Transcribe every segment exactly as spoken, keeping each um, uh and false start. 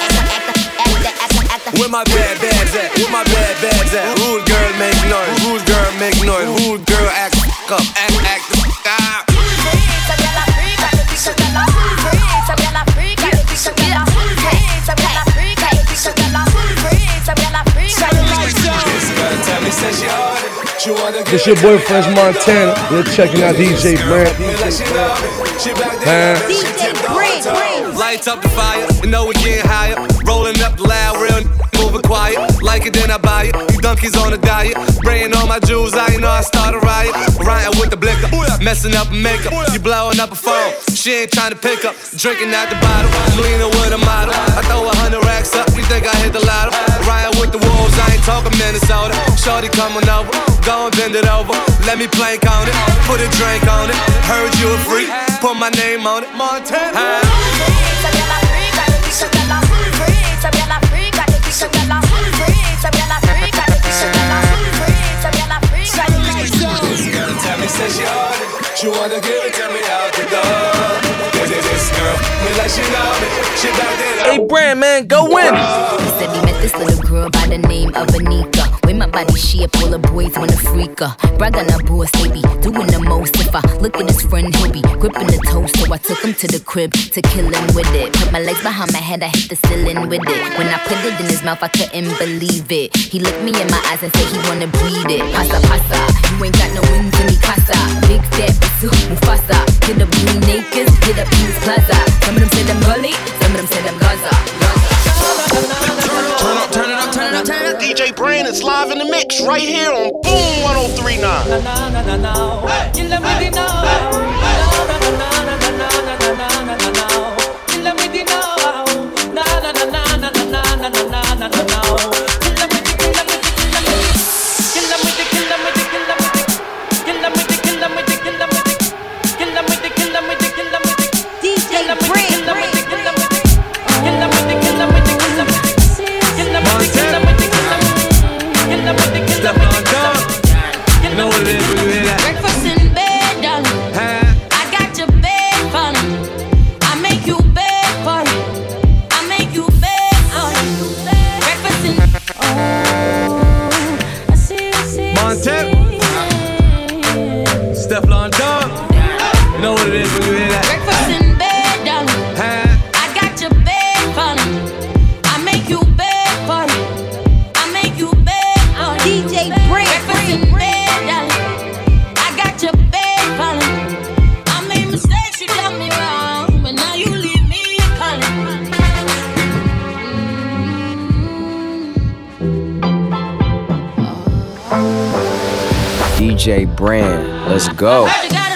Where my bad bads at? Where my bad bads at? Rude girl make noise. Rude girl make noise. Rude girl act up. Act act the f*** up. This your boy French Montana. You're checking out D J Brand. D J Brand. Lights up the fire, you know we're getting higher. Rolling up the loud, real moving quiet. Like it, then I buy it. These donkeys on a diet. Spraying all my jewels, I you know I start a riot. Rioting with the blicker, messing up makeup. You blowing up a phone, she ain't trying to pick up. Drinking out the bottle, I'm leaning with a model. I throw a hundred racks up, you think I hit the lotto? Rioting with the wolves, I ain't talking Minnesota. Shorty coming over, go and bend it over. Let me plank on it, put a drink on it. Heard you a freak, put my name on it. Montana. Says she ordered, she wanna give it to me out the door. This is this girl, me like she know me. She back it up. Hey Brand, man, go in. He said he met this little girl by the name of Anika. With my body shape, all the boys wanna freak her. Brag on her boss, they be doing the most. If I look at his friend, he'll be gripping the toast. So I took him to the crib to kill him with it. Put my legs behind my head, I hit the ceiling with it. When I put it in his mouth, I couldn't believe it. He looked me in my eyes and said he wanna breathe it. Pasa, pasa, you ain't got no wings in me casa. Big fat Bisu, Mufasa. Hit up Green Acres, hit up East Plaza. Some of them said I'm gully, some of them said I'm Gaza. Turn up, turn it up, turn it up, turn it up. D J Brand is live in the mix right here on Boom one oh three nine. D J Brand, let's go.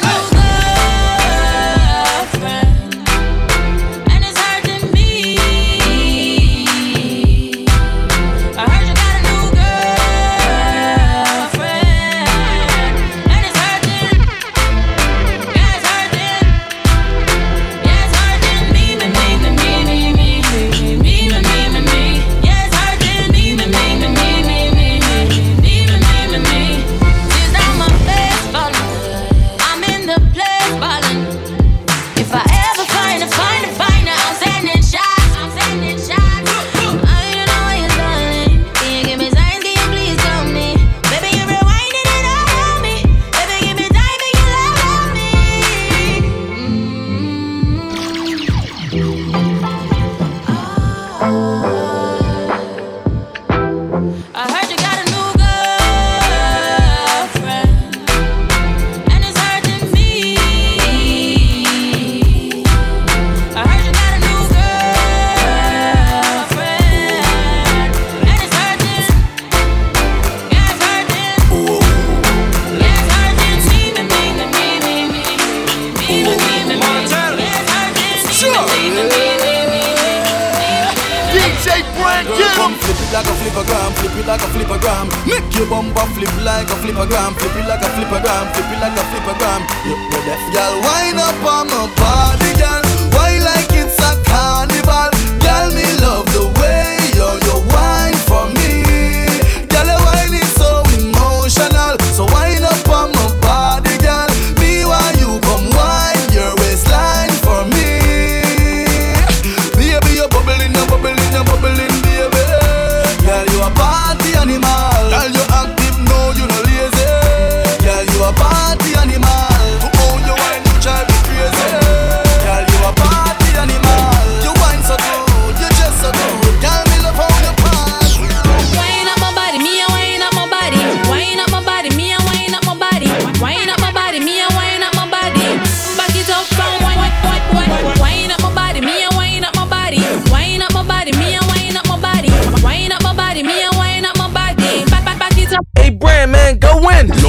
like a flippergram, flip it like a flippergram. Make your bumper flip like a flippergram, flip it like a flippergram, flip it like a flippergram. You know that, girl, wind up on my body, girl. Why like it's a carnival, girl? Me love the way you you wine for me, girl. Your wine is so emotional, so wind up on my body, girl. Me while you come wine your waistline for me, baby. You're bubbling, you're bubbling, you're bubbling.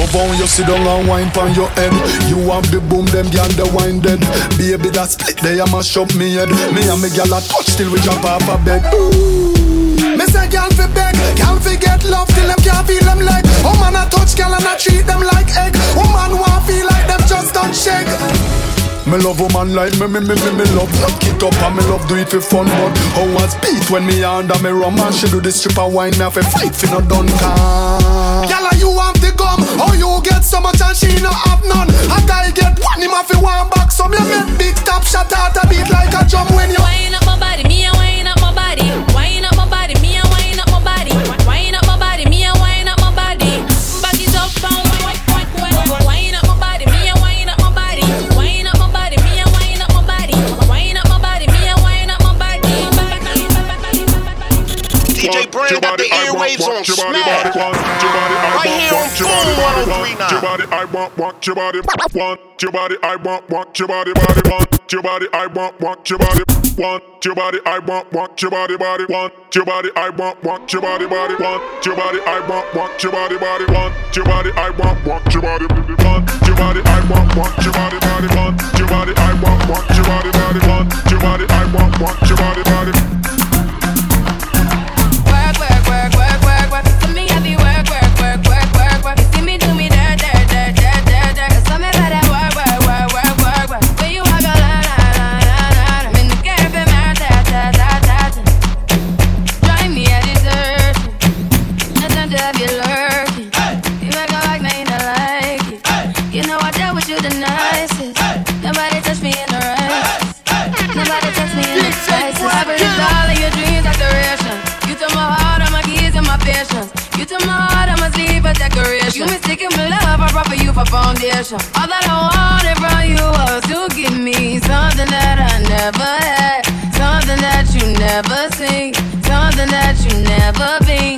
love how you sit down and wine pon your head. You have the boom, them gyal the wine dead. Baby that split they a mash up me head. Me and me gyal a touch till we jump off a bed. Ooh. Me say gyal fi beg, gyal fi get love till them can't feel them leg. Oh man a touch gyal and I treat them like egg. Woman want feel like them just don't shake. Me love woman like me, me, me, me, me love lock it up and me love do it for fun. But how I speak when me under me rum and she do the stripper wine, me have to fight for no done can. Gyal you want the gum, how you get so much and she no have none. A guy get one, him have to one back. So me make big top shot out a beat like a drum when you wind up my body, me a wind up my body. Wind up my body, me a wind up my body. Wind up my body, me a wind up my body. Back it up and wind up my body, me a wind up my body. Wind up my body, me a wind up my body. Wind up my body, me a wind up my body. D J Brand got the airwaves on smash. Right here on Boom one oh three nine. Your body, I want, want your body. Want your body, I want, want your body, body. Want your body, I want, want your body. Want your body, I want, want your body, body. Want your body, I want, want your body, body. Want your body, I want, want your body, body. Want your body, I want, want your body, want your body, I want, want your body, body. Want your body, I want, want your body, body. Want your body, I want, want your body, body. Work, work, work, work, work, work. To me, I be work, work, work, work, work, work. You see me do me dirt, dirt, dirt, dirt, dirt, dirt. So me better work, work, work, work, work, work. When you walk a la la la la la. I'm in the game for my ta ta ta ta ta. Drive me a dessert. I time to have you lurking. You make a like, now you don't like it. You know I dealt with you the nicest. Nobody touched me in the right. Nobody touched me in the right. Whoever is all of your dreams, decoration. You took my heart, all my keys and my patience. You took my heart, I must leave a decoration. You mistaken my love, I brought for you for foundation. All that I wanted from you was to give me something that I never had, something that you never seen, something that you never been.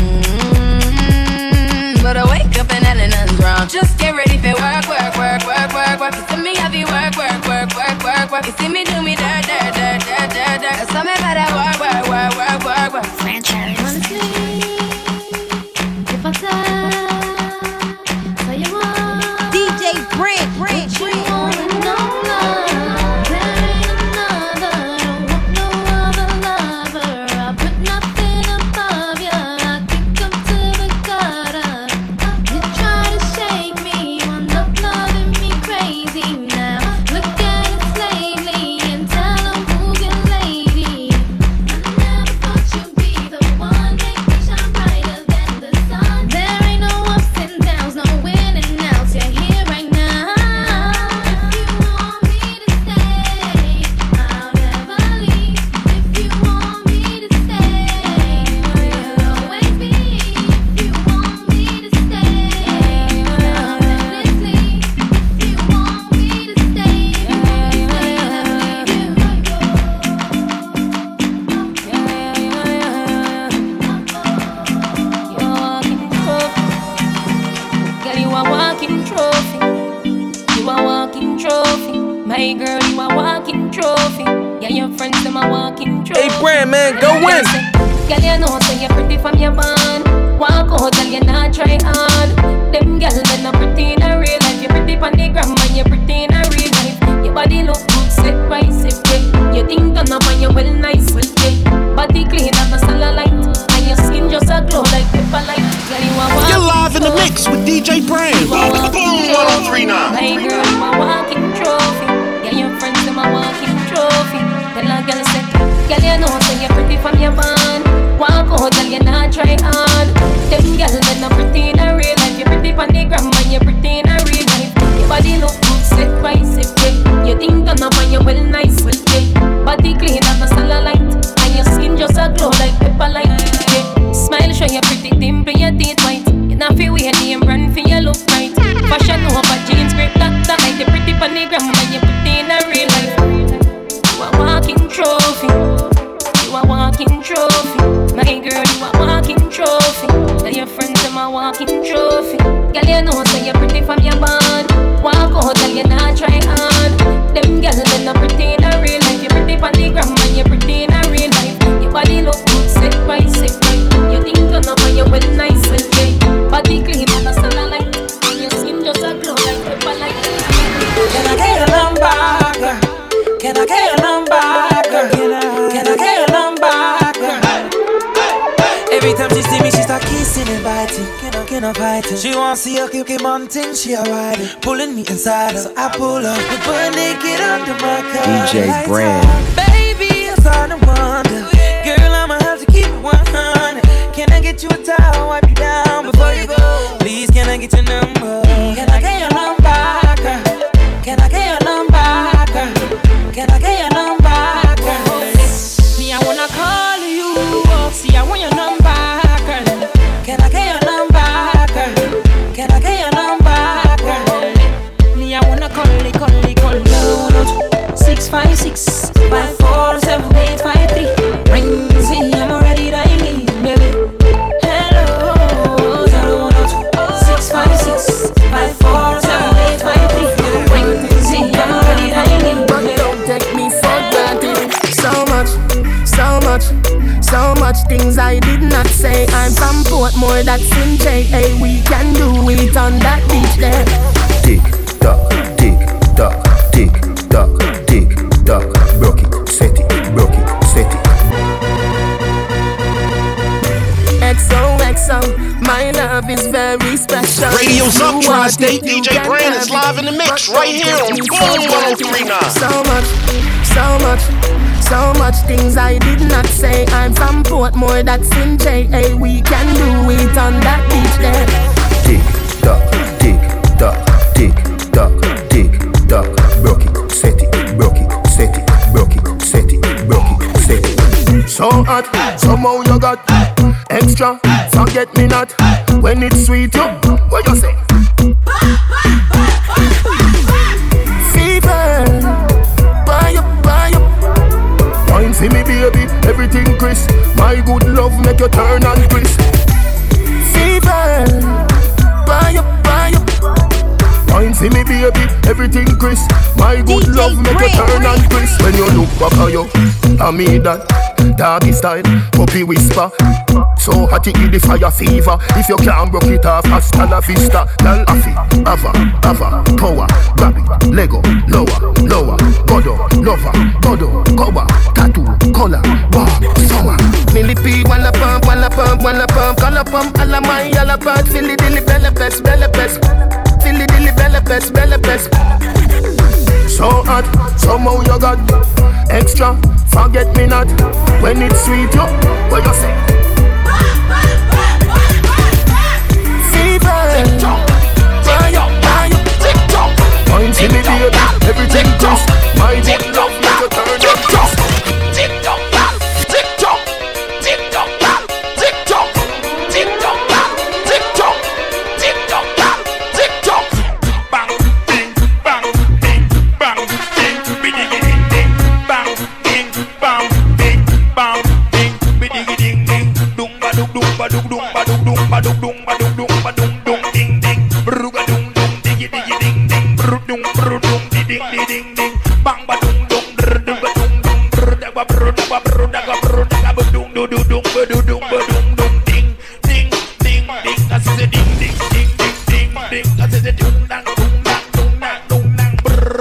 Mm-hmm. But I wake up and nothing's wrong. Just get ready for work, work, work, work, work, work. You see me heavy work, work, work, work, work, work. You see me do me dirt, dirt, dirt, dirt, dirt, dirt. So me better work, work, work, work, work, work. Franchise. Honestly, if I tell, tell you what, D J Brand, Brand, you wanna know love, there ain't another. Don't want no other lover. I put nothing above you. I kick 'em to the gutter. You try to shake me, wound up loving me crazy now. Look at it lately and tell 'em who's your lady. I never thought you'd be the one, make me shine brighter than the sun. There ain't no ups and downs, no winning outs. You're here right now. If you want me to stay, I'll never leave. If you want me to stay, we'll always be. If you want me to stay, I'll definitely. If you want me to stay, if you want me to stay, Girl, you a walking trophy. You a walking trophy. My girl, you a walking trophy. Yeah, your friends them a walking trophy. Hey, Brand, man, go win. Girl, you know say you're pretty from your band. Walk out, girl, you not try hard. Them girls they not pretty in a real life. You pretty pon the gram and you pretty in a real life. Your body look good, set right, set right. You think turn up and you well nice, well yeah. Body clean and no cellulite, and your skin just a glow like pepper light. Girl, you a walking. You're live in the mix with D J Brand. Boom one oh three nine. My girl, you a walking trophy. Yeah, your friends them a walking trophy. Tell a girl say, girl you know say you're pretty from your band. Walk out, girl you not try hard. Them girls they not pretty in a real life. You pretty pon the gram and you pretty in a real life. Your body look good, set right, set right. You think turn up and you well nice, well yeah. Body clean and no cellulite, and your skin just a glow like pepper light. Yeah. Smile show you pretty dimple, your teeth white. You not feel weird, name brand for your look right. Fashion over jeans, grip that that like the pretty pon the gram and you pretty in a real life. You a walking trophy. You a walking trophy. My girl, you a walking trophy. Tell your friends them a walking trophy. Girl, you know say you're pretty from your band. Walk out, girl, you not try hard. Them girls they not pretty in a real life. You pretty pon the gram and you pretty in a real life. Your body look good, set right, set right. You think turn up and you well nice, well yeah. Body clean and no cellulite. Kissing and biting, can I, can I fight it? She wants to see a cookie mountain, she a ride it. Pulling me inside her, so I pull up. We put naked under my car. D J Brand. Baby, I'm starting to wonder. Girl, I'ma have to keep it one hundred. Can I get you a towel, wipe you down before you go? Please, can I get your number? Can I get your number, girl? Can I get your number, girl? Can I get your number, girl? Me, I wanna call you. See, I want your number, girl. Can I get your number, girl? Can I get your number, girl? Me, I wanna call it, call it, call it. Six five six five four seven eight five three. Ring, see, I'm already dialing, baby. Hello, zero one two six five six five four seven eight five three. Ring, see, I'm already dialing, baby. Don't take me for granted. So much, so much, so much things I did not say. I'm from Portmore, that's in J A. We can do it on that beach there. Tick tock, tick tock, tick tock, tick tock. Broke it, set it, broke it, set it. X O X O, my love is very special. Radio's up, Tri-State. D J Brand is live in the mix right here on Boom one oh three nine. So much, so much, so much things I did not say. I'm from Portmore, that's in J A. We can do it on that beach there. Tick tock, tick tock, tick tock, tick tock. Broke it, set it, broke it, set it, broke it, set it, broke it, set it. So hot, somehow you got extra, forget me not. When it's sweet, you, what you say? Fever, buy up, buy up. Wine for me baby, everything crisp. My good love make you turn and crisp. Fever, buy up, buy up. Wine for me baby, everything crisp. My good love make you turn and crisp. When you look back at you, I mean that doggy style, puppy whisper. So hot it the fire fever. If you can't broke it off, hasta la vista. Dal afi, ava, ava, power. Grab it, Lego, lower, lower. Godo, lover, godo, cover. Tattoo, color, wow, summer. Millipede, walla pump, walla pump, walla pump. Color pump, alla my, alla part. Philly dilly, bella pest, bella pest. Philly dilly, bella pest, bella pest. So hot, somehow you got extra, forget me not. When it's sweet, you, what you say? Fever, buy up, buy up, tick-tock. Wine for me baby, everything crisp. My good love make you turn and crisp. Tick-tock, tick-tock, tick-tock, tick-tock, tick-tock, tick-tock, tick-tock, tick-tock. Bang, ding, bang, ding, bang, ding, biddy ding ding, bang, ding, bang, ding, bang, ding, biddy ding ding, dum ba dum dum ba dum dum ba dum dum ba dum dum ba dum dum ba dum dum ding ding, bruga dum dum diggy diggy ding ding, bru dum bru dum di ding di ding ding, bang ba dum dum bru dum ba dum dum bru da ba bru da ba bru da ba bru da ba dum dum dum dum ba dum dum ba dum dum ding ding ding ding, that's the ding ding ding ding ding ding, that's the dum dang dum dang dum dang dum dang,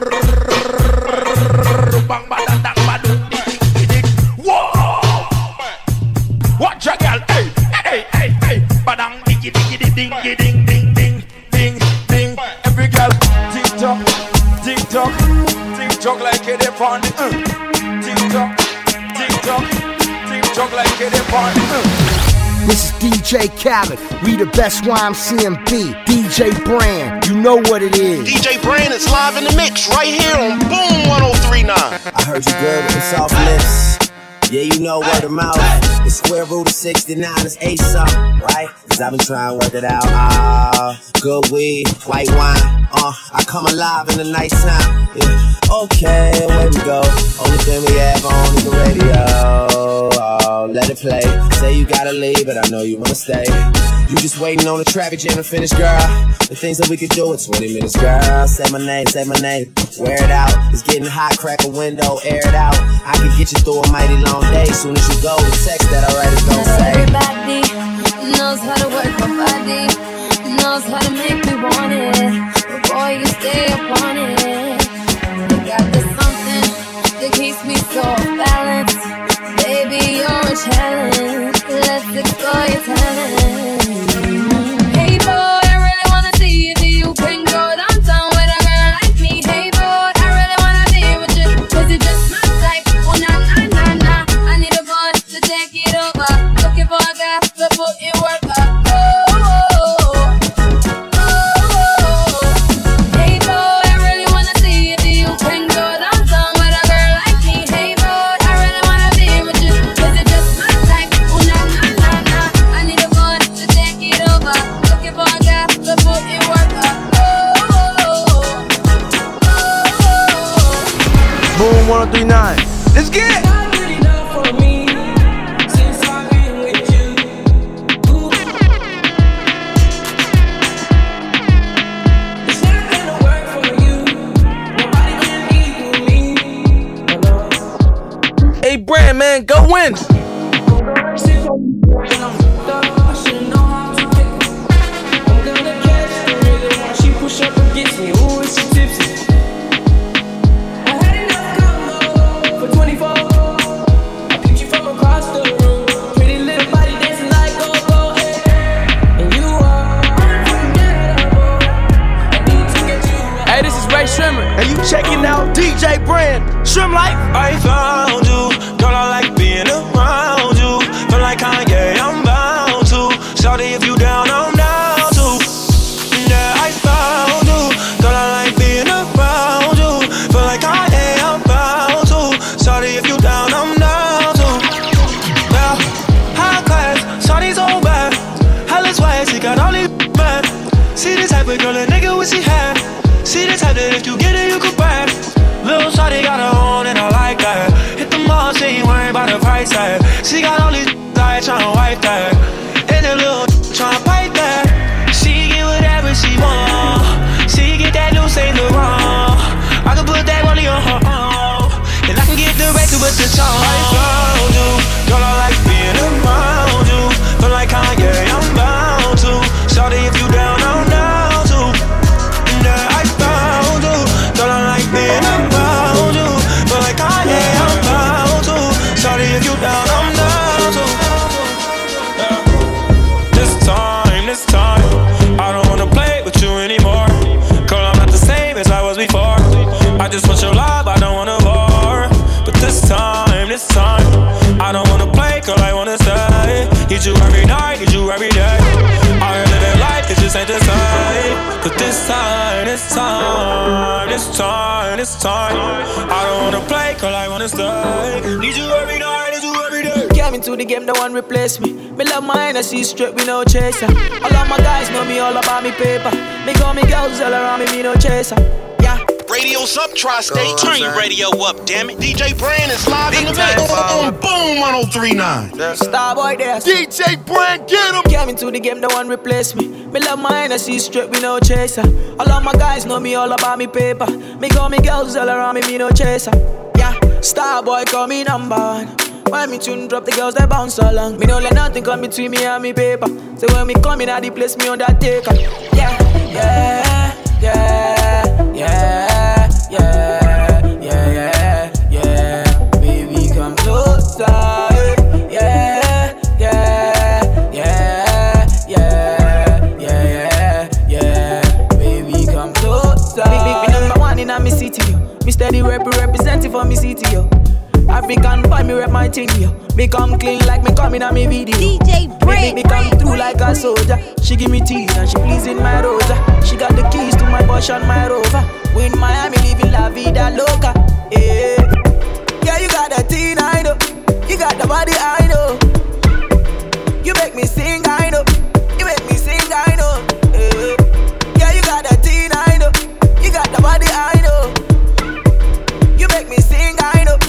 bang ba da dang ba dum di ding ding. Whoa! Watch a girl, hey hey hey hey, ba dang diggy diggy ding ding ding ding ding ding ding. Every girl, tick tock, tick tock, tick tock like it up on it. Tick tock, tick tock, tick tock like it up on it. This is D J Khaled, we the best Y M C M B. D J Brand, you know what it is. D J Brand is live in the mix right here on Boom one oh three nine. I heard you good with the soft lips. Yeah, you know word of mouth. The square root of sixty-nine is eight something, right? Cause I've been trying to work it out. Ah, good weed, white wine. Uh, I come alive in the nighttime. Yeah. Okay, away we go. Only thing we have on is the radio. Oh, let it play. Say you gotta leave, but I know you wanna stay. You just waiting on the traffic jam to finish, girl. The things that we could do in twenty minutes, girl. Say my name, say my name. Wear it out. It's getting hot, crack a window, air it out. I can get you through a mighty long day. Soon as you go, the text that I write is gonna say. Everybody knows how to work my body, knows how to make me want it. But boy, you stay up on it. You got this something that keeps me so balanced. Baby, you're a challenge. Let's explore your talent. said if you get it, you can brag. Little shawty got her own and I like that. Hit the mall, she ain't worried about the price tag. She got all these I tryna wipe that. And the little tryna pipe that. She get whatever she want. She get that new Saint Laurent. I can put that money on her own. And I can get the record with the song. I found you, girl, I like being around you. Feel like Kanye, I'm bound to. Shawty, if you down, I'm down to. Yeah, I found you, girl, I like being around you. Feel like Kanye, I'm bound to. Shawty, if you down, I'm down to. Yeah. This time, this time, I don't wanna play with you anymore. Girl, I'm not the same as I was before. I just want your love, I don't wanna war. But this time, this time, I don't wanna play, girl, I wanna stay. Need you every night, need you every day. I ain't living life, it just ain't the same. But this time, this time, this time, this time, I don't wanna play, girl, I wanna stay. Need you every night, need you every day. Came into the game, no one replace me. Me love my Hennessy straight, we no chaser. All of my guys know me all about me paper. Me call me girls all around me, me no chaser. Yeah. Radio's up, Tri-State. Turn your radio up, damn it. D J Brand is live in the mix on Boom one oh three nine. Starboy there. D J Brand, get him. Came into the game, no one replace me. Me love my Hennessy straight, we no chaser. All of my guys know me all about me paper. Me call me girls all around me, me no chaser. Yeah. Starboy call me number one. When me tune drop, the girls they bounce along. Me don't let nothing come between me and me paper. So when me come in at the place, me on that taker. Yeah, yeah, yeah, yeah, yeah, yeah, yeah, yeah. Baby, come closer. Yeah, yeah, yeah, yeah, yeah, yeah, yeah. Baby, come closer. Big, big, big number one in a me city, yo. Me steady rep representing for me city, yo. African boy, me rep my thing, yo. Me come clean like me coming on me video. D J Break. Me, me, me come through like a soldier. She give me tea and she pleasing my rosa. She got the keys to my Porsche and my Rover. We in Miami living la vida loca. Yeah, yeah, you got the teen, I know. You got the body, I know. You make me sing, I know. You make me sing, I know. Yeah, yeah, you got the teen, I know. You got the body, I know. You make me sing, I know.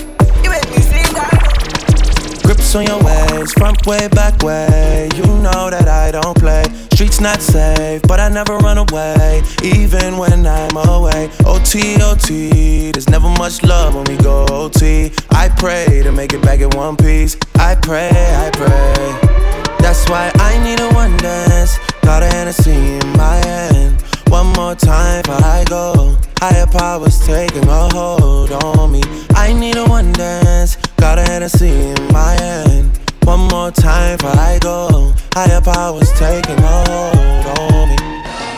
Grips on your ways, front way, back way. You know that I don't play. Streets not safe, but I never run away, even when I'm away. O T, O T, there's never much love when we go O T. I pray to make it back in one piece. I pray, I pray. That's why I need a one dance. Got a Hennessy in my hand. One more time before I go. Higher powers taking a hold on me. I need a one dance. Got a Hennessy in my hand. One more time before I go. Higher powers taking a hold on me.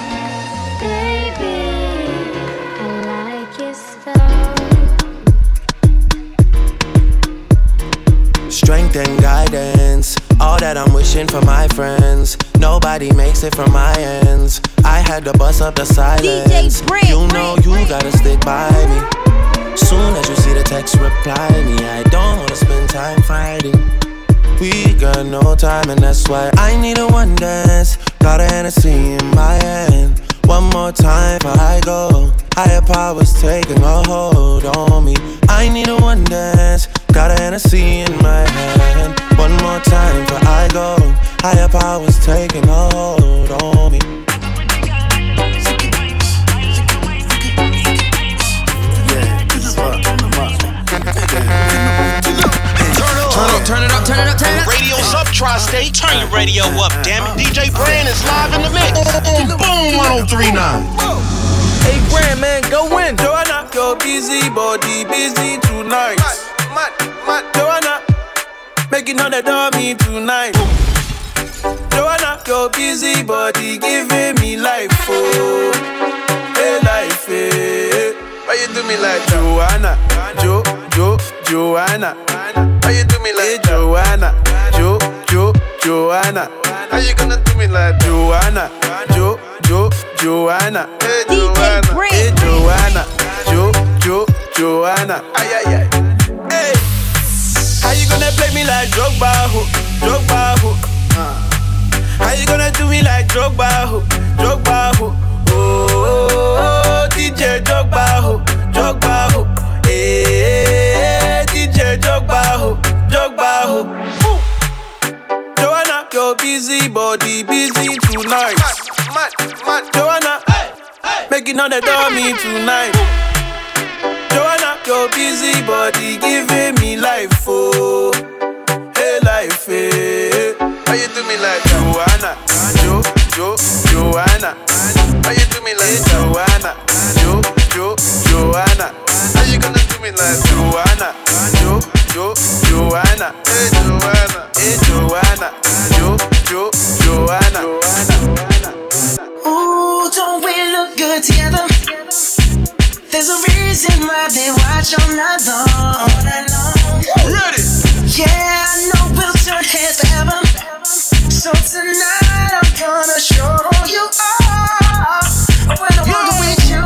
Baby, I like your style. Strength and guidance, all that I'm wishing for my friends. Nobody makes it from my ends. I had to bust up the silence. D J Brand, you know you gotta stick by me. Soon as you see the text, reply me. I don't wanna spend time fighting. We got no time and that's why I need a one dance. Got a Hennessy in my hand. One more time before I go. Higher powers taking a hold on me. I need a one dance. Got a Hennessy in my hand. One more time before I go. Higher powers taking a hold on me. Turn up, turn it up, turn it up, turn it up. Radio's up, Tri-State. Turn your radio up, damn it. D J Brand is live in the mix on Boom one oh three nine. Hey, Brand, man, go win. Joanna, your busy body, busy tonight. Mad, mad, Joanna, making all the dummy tonight. Joanna, your busy body, giving me life, oh, hey, life, hey. Why you do me like Joanna, Jo, Jo, Joanna? Why you do me like Joanna, Jo, Jo, Joanna? How you gonna do me like Joanna, Jo, Jo, Joanna? Hey Joanna, hey Joanna, Jo, Jo, Joanna. Ay ay ay. Hey, how you gonna play me like Drogba, ho, Drogba, ho? How you gonna do me like Drogba, ho, Drogba, ho? Oh, oh, oh, D J Drogba. your busy body busy tonight. Mad, mad, Joanna, hey, hey. Making all the dummy tonight. Joanna, your busy body giving me life, oh, hey life, hey. how you do me like Joanna, Jo, Jo, Joanna. How you do me like hey, Joanna, Jo, Jo, Joanna. How you gonna do me like Joanna, Jo, Jo, Joanna. Hey Joanna, hey Joanna, Jo, Jo, Joanna. Ooh, don't we look good together? There's a reason why they watch all night long. All night long. Ready? Yeah, I know we'll turn heads forever. So tonight I'm gonna show you all. When I'm walking with you,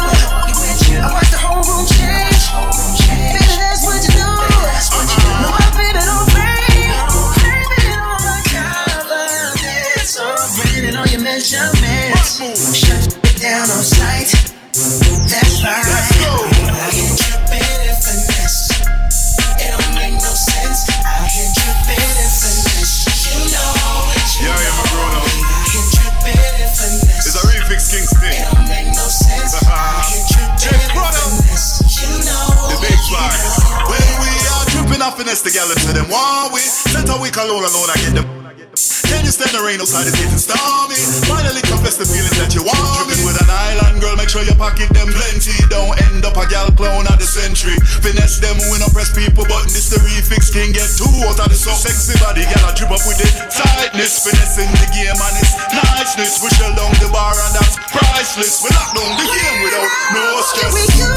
I watch the whole room change. Baby, that's what you do. No, I feel it all rain. Baby, on my confidence. So raining on your measurements. Shut it down on sight. That's right. I can trip it and finesse. It don't make no sense. I can trip it and finesse. You know it. You yeah, yeah, my grown up. I can trip it and finesse. It's a Refix Kings thing. It don't make no sense. I can trip it and finesse. You know the big fly. When we are tripping off finesse together to them one way. Center we alone alone I get them. Can you stand the rain outside, it's getting stormy. Finally confess the feeling that you want me. With an island girl, make sure you pocket them plenty. Don't end up a gal clown of the century. Finesse them, we no press people button. This the Refix King, get two out of the so sexy body. Gal I trip up with it, tightness. Finessing the game and it's niceness. We shell down the bar and that's priceless. We lock down the game without no stress. we do.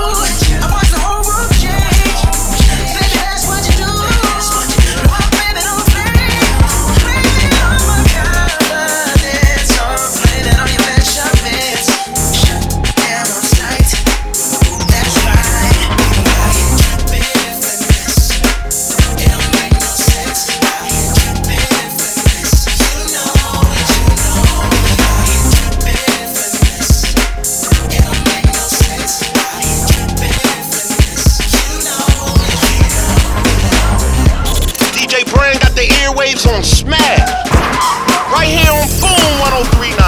I watch the whole room change. Baby, that's what you do. No, I'm baby, don't play. D J Brand got the airwaves on smash. Right here on Boom one oh three point nine.